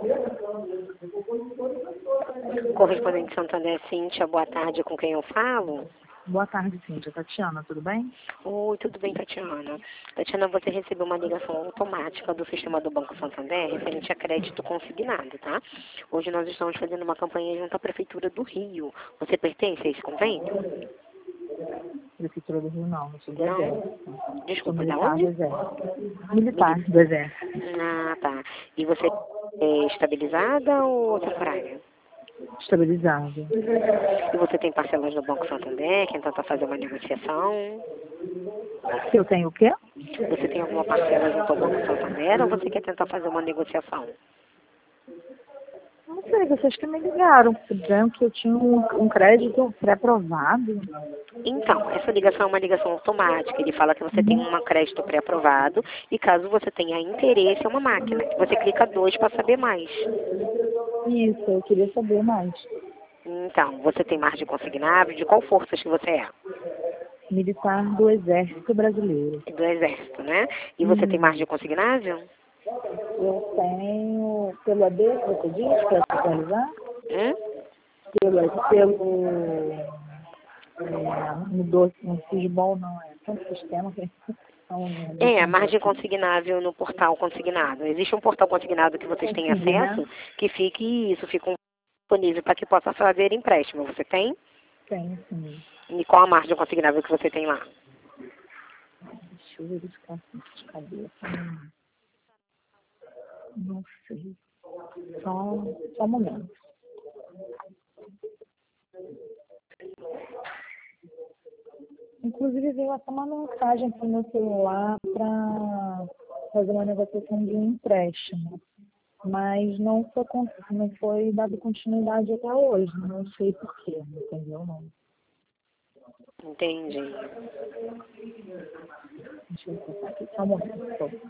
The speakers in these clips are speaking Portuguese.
Correspondente Santander, Cíntia, boa tarde, com quem eu falo? Boa tarde, Cíntia. Tatiana, tudo bem? Oi, tudo bem, Tatiana? Tatiana, você recebeu uma ligação automática do sistema do Banco Santander referente a crédito consignado, tá? Hoje nós estamos fazendo uma campanha junto à Prefeitura do Rio. Você pertence a esse convênio? Prefeitura do Rio, não sou do Não? Exército. Sou Desculpa, da militar onde? do Exército. Militar do Exército. Ah, tá. E você é estabilizada ou temporária? Estabilizado. E você tem parcelas no Banco Santander, quem tenta fazer uma negociação? Eu tenho o quê? Você tem alguma parcela junto ao Banco Santander ou você quer tentar fazer uma negociação? Não sei, vocês que me ligaram, dizendo que eu tinha um crédito pré-aprovado. Então, essa ligação é uma ligação automática. Ele fala que você tem um crédito pré-aprovado e caso você tenha interesse, é uma máquina. Você clica 2 para saber mais. Isso, eu queria saber mais. Então, você tem margem consignável? De qual forças que você é? Militar do Exército Brasileiro. Do Exército, né? E você tem margem consignável? Eu tenho, pelo AD, você diz, para atualizar? Mudou, não fiz bom, não é tanto sistema que É, a margem consignável no portal consignado. Existe um portal consignado que vocês têm acesso, que fique disponível para que possa fazer empréstimo. Você tem? Tenho, sim. E qual a margem consignável que você tem lá? Deixa eu verificar de cabeça. Não sei. Só um momento. Inclusive veio até uma mensagem para o meu celular para fazer uma negociação de um empréstimo. Mas não foi dado continuidade até hoje. Não sei porquê, entendeu? Não. Entendi. Deixa eu pensar aqui. Só um momento, por favor.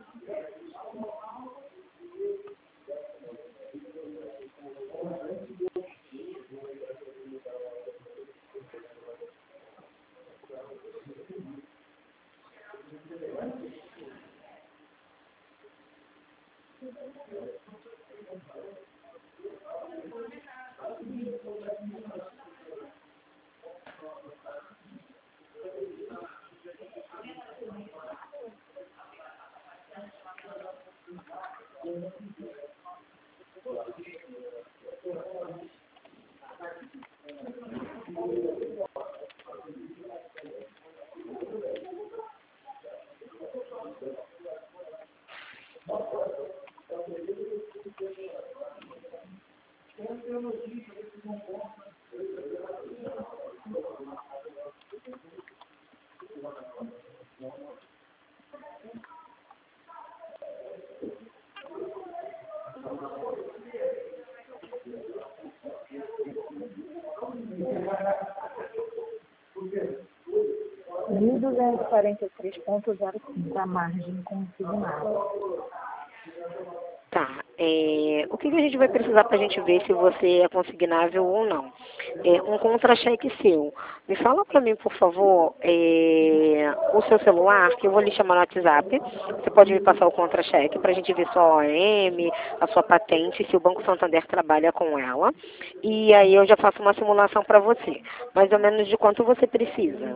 R$ 1.243,05 a margem consignada. Tá. O que a gente vai precisar para a gente ver se você é consignável ou não? Um contra-cheque seu. Me fala para mim, por favor, o seu celular, que eu vou lhe chamar no WhatsApp. Você pode me passar o contra-cheque para a gente ver sua OM, a sua patente, se o Banco Santander trabalha com ela. E aí eu já faço uma simulação para você. Mais ou menos de quanto você precisa.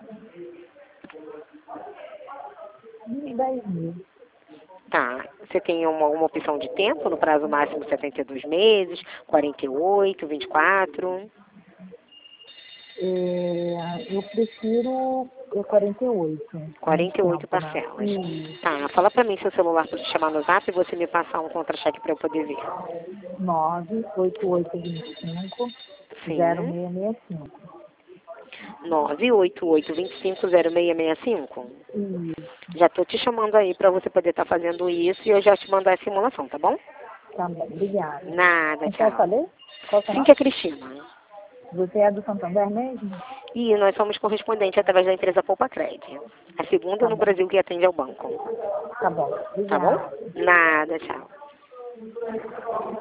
10 mil. Tá. Você tem uma opção de tempo, no prazo máximo 72 meses, 48, 24? Eu prefiro 48. 48 parcelas. Tá, fala pra mim seu celular para te chamar no zap e você me passar um contra-cheque para eu poder ver. 98825 Sim. 0665. 988250665? Já tô te chamando aí para você poder estar fazendo isso e eu já te mandar a simulação, tá bom? Tá bom, obrigada. Nada, Então, tchau. falei? Qual que é o Sim, nome? que é Cristina. Você é do Santander mesmo? E nós somos correspondentes através da empresa Poupa Crédito. A segunda no Brasil que atende ao banco. Tá bom, Tá bom? obrigada. Nada, tchau.